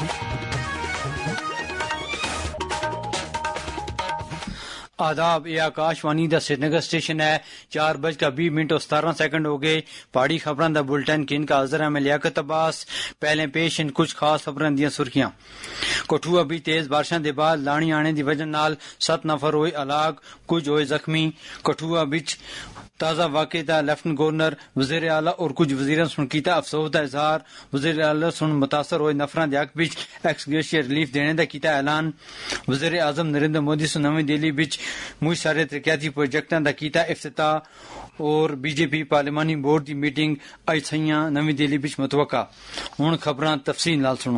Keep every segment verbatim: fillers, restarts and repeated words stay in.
آداب، یہ آکاشوانی دا سری نگر اسٹیشن ہے. چار بج کا بھی منٹ اور ستارہ سیکنڈ ہو گئے. پہاڑی خبراں دا بلٹن کن کا حاضر ہے میں لیاقت عباس. پہلے پیش ان کچھ خاص خبراں دیاں سرخیاں. کٹھوا بھی تیز بارشاں دے بعد لانی آنے دی وجہ نال سات نفر ہوئے ہلاک، کچھ ہوئے زخمی. کٹھوا بچ تازہ واقعے دا لیفٹنٹ گورنر وزیر اعلیٰ اور کچھ وزیراں سن کیتا افسوس دا اظہار. وزیر اعلیٰ سن متاثر ہوئے نفراں دے حق بچ ایکس گریشیا ریلیف دینے دا کیتا اعلان. وزیر اعظم نریندر مودی سن نویں دہلی بچ مجھ سارے ترقیاتی پروجیکٹاں دا کیتا افتتاح. اور بی جے پی پارلیمانی بورڈ دی میٹنگ اج سیاں نویں دہلی بچ متوقع. ہن خبراں تفصیل نال سنو.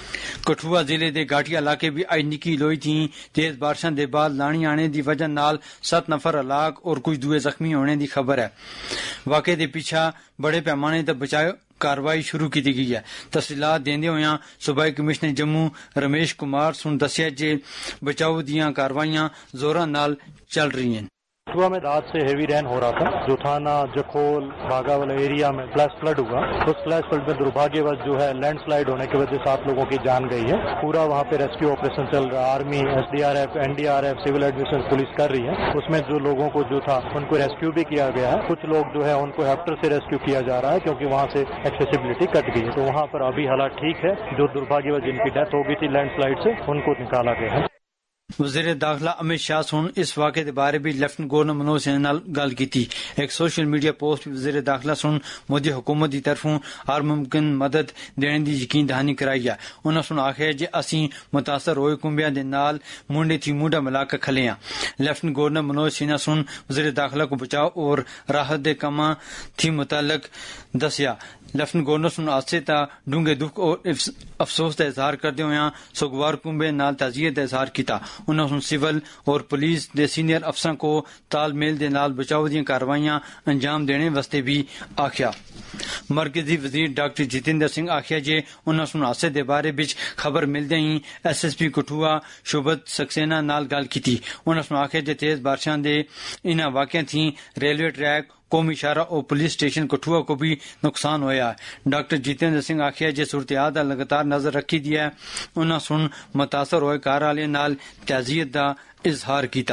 کٹھوا ضلع دے گاٹیا علاقے بھی اج نکی لوئی تھیں. تیز بارشاں دے بعد لانی آنے دی وجہ نال سات نفر ہلاک اور کچھ دوئے زخمی ہونے دی خبر ہے. واقعے دے پیچھا بڑے پیمانے تے بچاؤ کاروائی شروع کی گئی ہے. تفصیلات دیندے ہوئے صوبائی کمشنر جموں رمیش کمار سن دسیا جے بچاؤ دیاں کاروائیاں زوراں نال چل رہی ہیں. کٹھوا میں رات سے ہیوی رین ہو رہا تھا. جو تھانہ جکھول باغا والا ایریا میں فلیش فلڈ ہوا. اس فلیش فلڈ میں دربھاگیہ وش جو ہے لینڈ سلائڈ ہونے کی وجہ سے سات لوگوں کی جان گئی ہے. پورا وہاں پہ ریسکیو آپریشن چل رہا ہے. Army, S D R F, N D R F, civil administration police کر رہی ہے. اس میں جو لوگوں کو جو تھا ان کو ریسکیو بھی کیا گیا ہے. کچھ لوگ جو ہے ان کو ہیپٹر سے ریسکیو کیا جا رہا ہے کیونکہ وہاں سے ایکسیسیبلٹی کٹ گئی ہے. تو وہاں پر ابھی حالات ٹھیک ہے. جو دربھاگیہ وش جن کی ڈیتھ ہو گئی تھی لینڈ سلائڈ سے ان کو نکالا گیا ہے. وزیر داخلہ امت شاہ سن اس واقعے کے بارے بھی لیفٹنٹ گورنر منوج سنہا نال گل کی. ایک سوشل میڈیا پوسٹ وزیر داخلہ سن مودی حکومت کی طرفوں ہر ممکن مدد دینے کی یقین دہانی کرائی ہے. انہوں نے آخیا جی اسی متاثر ہوئے کنبیاں دے نال منڈے تھی منڈا ملا کے کھلے ہیں. لیفٹنٹ گورنر منوج سنہا سن وزیر داخلہ کو بچاؤ اور راحت دے کاماں تھی متعلق دسیا. لیفٹنٹ گورنر سن حادثے تا ڈونگے دکھ اور افسوس کا اظہار کرتے ہوئے سوگوار کنبے نال تعزیت کا اظہار کیتا. انہوں نے سول اور پولیس دے سینئر افسران کو تال میل دے نال بچاؤ دیا کاروائیاں انجام دینے واسطے بھی آخیا. مرکزی وزیر ڈاکٹر جتیندر سنگھ آخیا جے انہوں نے حادثے دے بارے بچ خبر ملدے ہی S S P Kathua Shobhit Saxena نال گل کی. انہوں نے آخیا جے تیز بارشاں دے انہاں واقعہ تھیں ریلوے ٹریک قومی اشارہ اور پولیس اسٹیشن کٹھوا کو بھی نقصان ہویا ہے. ڈاکٹر جتیندر سنگھ آخیا جے صورتحال دا لگاتار نظر رکھی دیا ہے. انہاں سن متاثر ہوئے کار والے نال تعزیت دا اظہار کیتا.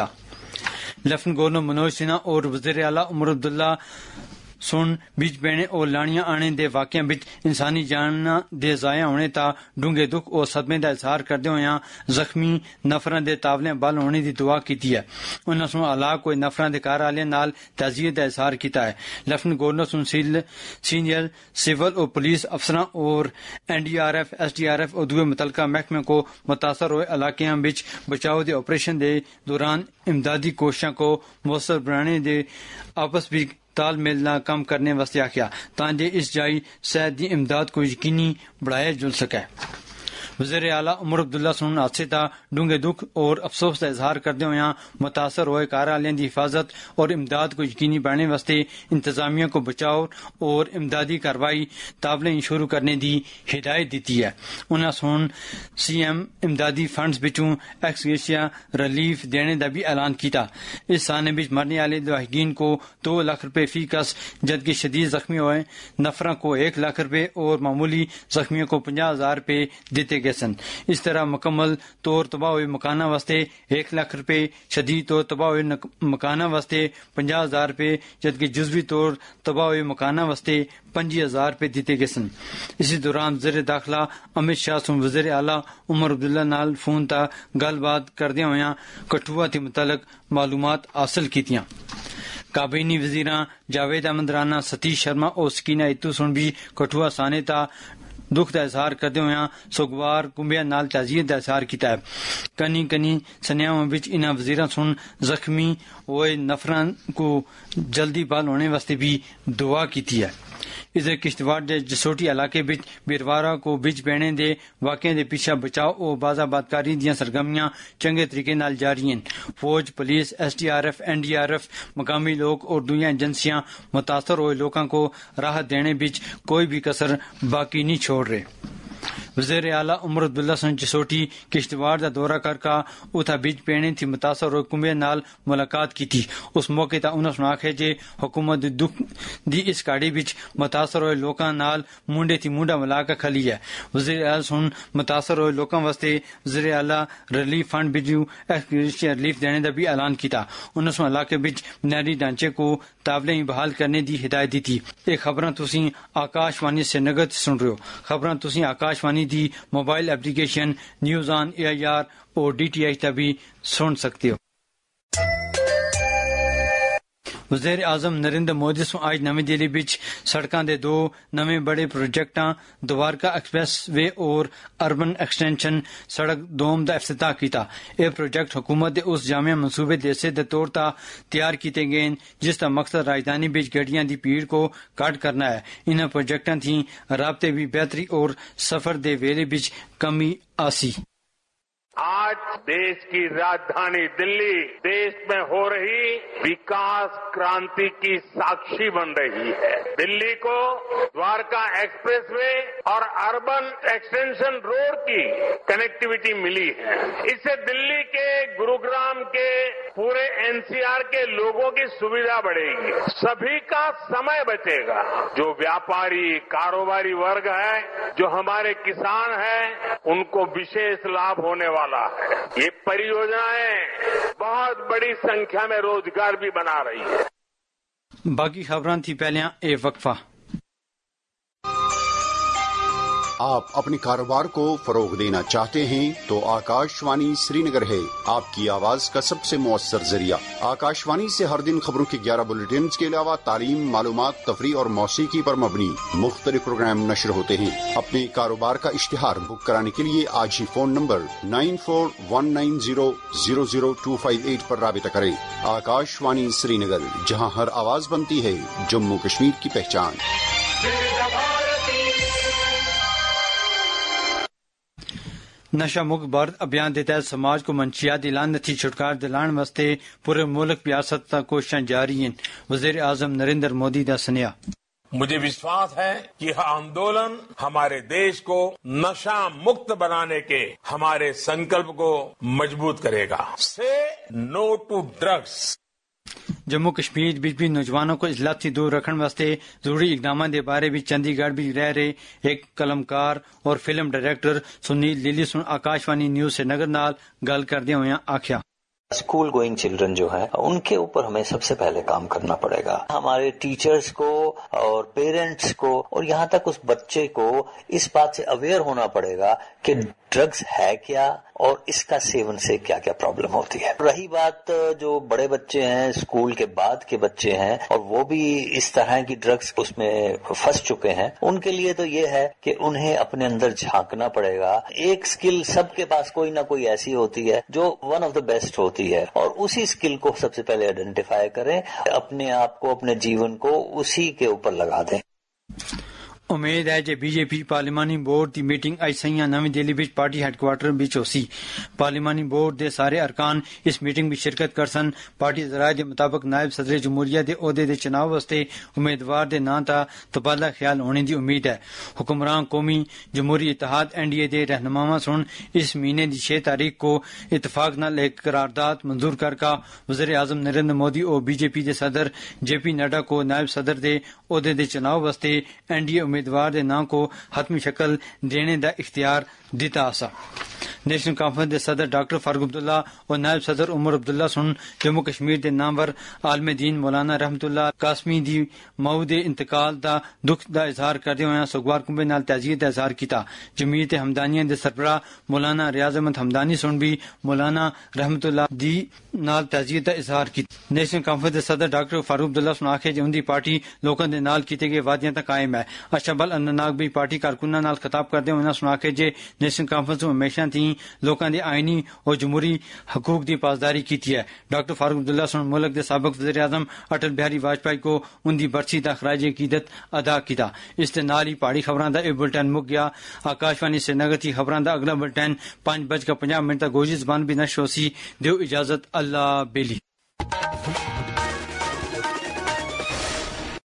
لیفٹنٹ گورنر منوج سنہا اور وزیر اعلیٰ عمر عبداللہ سن بچ پینے اور لانیاں آنے دے واقعہ بچ انسانی جاناں دے ضائع ہونے تا ڈونگے دکھ اور صدمے دا اظہار کردے ہوئے زخمی نفراں دے تاولے بل ہونے دی دعا کیتی ہے. انہاں سن ہلاک ہوئے نفراں دے گھر والے نال تعزیت دا اظہار کیتا ہے. لیفٹنٹ گورنر سن سینئر سول اور پولیس افسراں اور N D R F, S D R F اور دوسرے متعلقہ محکمے کو متاثر ہوئے علاقیاں بچ بچاؤ دے آپریشن دے دوران امدادی کوششوں کو مؤثر بنانے دے آپس بھی تال میل نہ کم کرنے واسطے آخیا تاکہ اس جائی صحت دی امداد کو یقینی بڑھایا جل سکے. وزیر اعلیٰ عمر عبداللہ سن حادثے تا ڈونگے دکھ اور افسوس کا اظہار کرتے ہوئے متاثر ہوئے کار والوں کی حفاظت اور امداد کو یقینی بنانے واسطے انتظامیہ کو بچاؤ اور امدادی کارروائی تاولیں شروع کرنے دی ہدایت دیتی ہے. انہوں سن سی ایم امدادی فنڈز بچوں ایکس گریشیا ریلیف دینے کا بھی اعلان کیتا. اس سانے بچ مرنے والے لاحقین کو دو لاکھ روپے فی کس جبکہ شدید زخمی ہوئے نفروں کو ایک لاکھ روپے اور معمولی زخمیوں کو پنجا ہزار روپے دیتے گئے سن. اس طرح مکمل طور تباہ ہوئے مکانہ واسطے ایک لاکھ روپے، شدید طور تباہ ہوئے مکانہ واسطے پنجا ہزار روپے جبکہ جزوی طور تباہ ہوئے مکانہ واسطے پنجی ہزار روپے دیتے گئے سن. اسی دوران وزیر داخلہ امت شاہ سن وزیر اعلیٰ عمر عبداللہ نال فون تا گل بات کردے ہوئے کٹھوا کے متعلق معلومات حاصل کیتیاں. کابینی وزیراں جاوید احمد رانا، ستیش شرما اور سکینہ اتو سن بھی کٹھوا سانے تا دکھ کا اظہار کرتے ہوئے سوگوار کنبیا نال تعزیت کا اظہار کیتا ہے. کنی کنی سنیاں بچ انہاں وزیراں سن زخمی ہوئے نفراں کو جلدی بحال ہونے واسطے بھی دعا کیتی ہے. ادھر کشتواڑ کے جسوٹی علاقے بچ بیروارہ کو بچ پینے دے واقعے دے پیچھا بچاؤ اور باز آبادکاری دیاں سرگرمیاں چنگے طریقے نال جاری ہیں. فوج، police, S D R F, N D R F, مقامی لوگ اور دوسری ایجنسیاں متاثر ہوئے لوگوں کو راحت دینے بچ کوئی بھی کسر باقی نہیں چھوڑ رہے. وزیر اعلیٰ عمر عبداللہ سن چسوٹی کشتواڑ کا دورہ کر کا اتھا بیج پینے تھی متاثر حکومت نال ملاقات کی تھی. اس موقع تا انہوں نے آخیا جے حکومت دکھ دی اس کاڑی بچ متاثر ہوئے لوکاں نال مونڈے تھی مونڈا ملا کے کھلی ہے. وزیر اعلیٰ سن متاثر ہوئے لوکاں واسطے وزیر اعلیٰ ریلیف فنڈ بجو ریلیف دینے کا بھی اعلان کیتا. انہوں نے علاقے بچ بنیادی ڈھانچے کو تابلیں بحال کرنے دی ہدایت دی تھی. یہ خبراں تسی آکاش وانی سے نگت سن رہے ہو. خبراں تسی آکاش وانی دی mobile application news on A I R اور ڈی ٹی ایچ بھی سن سکتے ہو. وزیر اعظم نریندر مودی سو آج نویں دہلی بچ سڑکاں دے دو نویں بڑے پروجیکٹاں دوارکا ایکسپریس وے اور اربن ایکسٹینشن سڑک دوم دا افتتاح کیتا. یہ پروجیکٹ حکومت دے اس جامع منصوبے دے سے دے طور تا تیار کیتے گئے جس کا مقصد راجدھانی بچ گڈیاں دی بھیڑ کو کٹ کرنا ہے. انہاں پروجیکٹاں تھی رابطے بھی بہتری اور سفر دے ویلے بچ کمی آسی. آج دیش کی راجدھانی دلی دیش میں ہو رہی وکاس کرانتی کی ساکشی بن رہی ہے. دلی کو دوارکا ایکسپریس وے اور اربن ایکسٹینشن روڈ کی کنیکٹیویٹی ملی ہے. اس سے دلی کے گروگرام کے پورے این سی آر کے لوگوں کی سویدھا بڑھے گی, سبھی کا سمے بچے گا. جو ویاپاری کاروباری ورگ ہے, جو ہمارے کسان ہیں, ان کو وشیش لابھ ہونے والا ہے. یہ پریوجنائیں بہت بڑی سنکھیا میں روزگار بھی بنا رہی ہے. باقی خبراں تھی پہلے اے وقفہ. آپ اپنے کاروبار کو فروغ دینا چاہتے ہیں تو آکاش وانی سری نگر ہے آپ کی آواز کا سب سے مؤثر ذریعہ. آکاش وانی سے ہر دن خبروں کے گیارہ بلیٹنز کے علاوہ تعلیم, معلومات, تفریح اور موسیقی پر مبنی مختلف پروگرام نشر ہوتے ہیں. اپنے کاروبار کا اشتہار بک کرانے کے لیے آج ہی phone number nine four one nine zero zero zero two five eight پر رابطہ کریں. آکاش وانی سری نگر, جہاں ہر آواز بنتی ہے جموں کشمیر کی پہچان. نشہ مکت بھارت ابھیان کے تحت سماج کو منشیاتی لعنت تھی چھٹکار دلان واسطے پورے ملک ریاست تک کوششیں جاری ہیں. وزیر اعظم نریندر مودی کا سنیا. مجھے وشواس ہے کہ یہ آندولن ہمارے دیش کو نشہ مکت بنانے کے ہمارے سنکلپ کو مضبوط کرے گا. Say no to drugs. Jammu Kashmir بچ بھی نوجوانوں کو اجلاس سے دور رکھنے واسطے ضروری اقدامات کے بارے بھی چندی گڑھ بھی رہ رہے ایک قلمکار اور فلم ڈائریکٹر سنیل لیلی سن آکاش وانی نیوز سے نگر نال گل کردے ہوئے آخیا. اسکول گوئنگ چلڈرن جو ہیں ان کے اوپر ہمیں سب سے پہلے کام کرنا پڑے گا. ہمارے ٹیچرز کو اور پیرنٹس کو اور یہاں تک اس بچے کو اس بات سے اویئر ہونا پڑے گا کہ ڈرگز ہے کیا اور اس کا سیون سے کیا کیا پرابلم ہوتی ہے. رہی بات جو بڑے بچے ہیں, اسکول کے بعد کے بچے ہیں اور وہ بھی اس طرح کی ڈرگز اس میں پھنس چکے ہیں, ان کے لیے تو یہ ہے کہ انہیں اپنے اندر جھانکنا پڑے گا. ایک سکل سب کے پاس کوئی نہ کوئی ایسی ہوتی ہے جو ون آف دا بیسٹ ہوتی ہے, اور اسی سکل کو سب سے پہلے آئیڈینٹیفائی کریں, اپنے آپ کو اپنے جیون کو اسی کے اوپر لگا دیں. امید ہے کہ بی جے پی پارلیمانی بورڈ کی میٹنگ اج سیاں نویں دہلی بچ پارٹی ہیڈ کوارٹر بچ ہوسی. پارلیمانی بورڈ دے سارے ارکان اس میٹنگ میں شرکت کر سن. پارٹی ذرائع کے مطابق نائب صدر جمہوریہ دے عہدے دے چناؤ واسطے امیدوار دے نام تا تبادلہ خیال ہونے دی امید ہے. حکمران قومی جمہوری اتحاد این ڈی اے دے رہنماواں سن اس مہینے دی چھ تاریخ کو اتفاق نال ایک قرارداد منظور کر کا وزیر اعظم نریندر مودی اور بی جے پی دے صدر جے پی نڈا کو نائب صدر دے عہدے دے چناؤ واسطے این ڈی اے امیدوار دے نام کو حتمی شکل دینے دا اختیار دیتا آسا. نیشنل کانفرنس دے صدر ڈاکٹر فاروق عبداللہ اور نائب صدر عمر عبداللہ سن جموں کشمیر دے نامور عالم دین مولانا رحمت اللہ قاسمی دی موت دے انتقال دا دکھ دا اظہار کردے ہوئے سوگوار کنبے نال تعزیت دا اظہار کیتا. جمعیت ہمدانیہ دے سربراہ مولانا ریاض احمد ہمدانی سن بھی مولانا رحمت اللہ دی نال تعزیت دا اظہار کیتا. نیشنل کانفرنس دے صدر ڈاکٹر فاروق عبداللہ سن آخے جے ان دی پارٹی لوکاں دے نال کیتے گئے وعدیاں تے قائم ہے. اشربل اننتناگ بھی پارٹی کارکناں نال خطاب کردے ہوئے سن آخے جے نیشنل کانفرنس ہمیشہ تھی لوکاں دے آئینی اور جمہوری حقوق دی پاسداری کیتی ہے. ڈاکٹر فاروق عبداللہ سن ملک دے سابق وزیر اعظم اٹل بہاری واجپئی کو ان دی برسی دا خراج عقیدت ادا کیتا. اس دے نال ہی پہاڑی خبراں دا یہ بلٹن مک گیا. آکاش وانی سری نگر کی خبراں دا اگلا بلٹن پانچ بج کے پنجہ منٹ تک گوجری زبان بھی نشر ہوسی. دیو اجازت اللہ بیلی.